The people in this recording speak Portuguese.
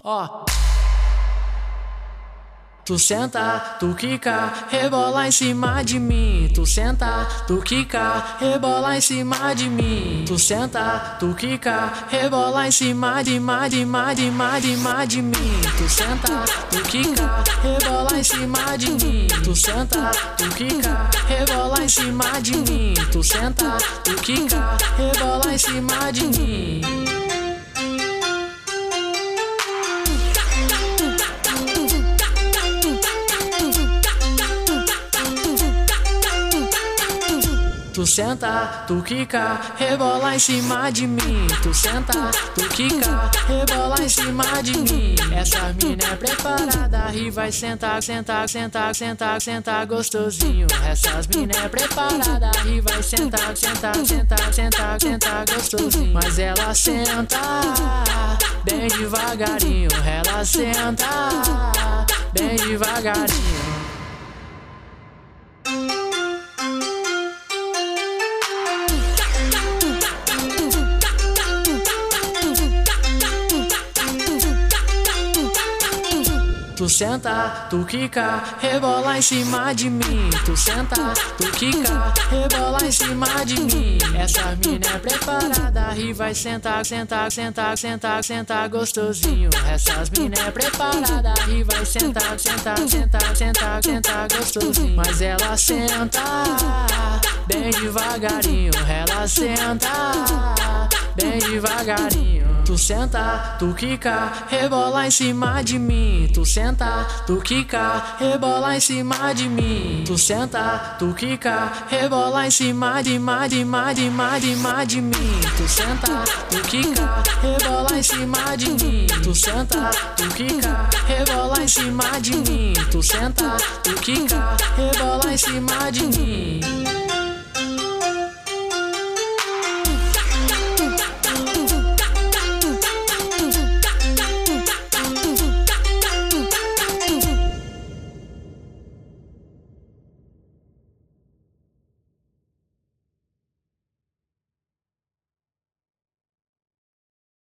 Ó. Tu senta, tu quica, rebola em cima de mim. Tu senta, tu quica, rebola em cima de mim. Tu senta, tu quica, rebola em cima de mim. Tu senta, tu quica, rebola em cima de mim. Tu senta, tu quica, rebola em cima de mim. Tu senta, tu quica, rebola em cima de mim. Tu senta, tu quica, rebola em cima de mim. Tu senta, tu quica, rebola em cima de mim. Essa mina é preparada e vai sentar, sentar, sentar, sentar, sentar gostosinho. Essas mina é preparada e vai sentar, sentar, sentar, sentar, sentar gostosinho. Mas ela senta bem devagarinho. Ela senta bem devagarinho. Tu senta, tu quica, rebola em cima de mim. Tu senta, tu quica, rebola em cima de mim. Essa mina é preparada e vai sentar, sentar, sentar, sentar, sentar gostosinho. Essas mina é preparada e vai sentar, sentar, sentar, sentar, sentar gostosinho. Mas ela senta bem devagarinho. Ela senta bem devagarinho. Tu senta, tu quica, rebola em cima de mim. Tu senta, tu quica, rebola em cima de mim. Tu senta, tu quica, rebola em cima de mim. Tu senta, tu quica, rebola em cima de mim. Tu senta, tu quica, rebola em cima de mim. Tu senta, tu quica, rebola em cima de mim.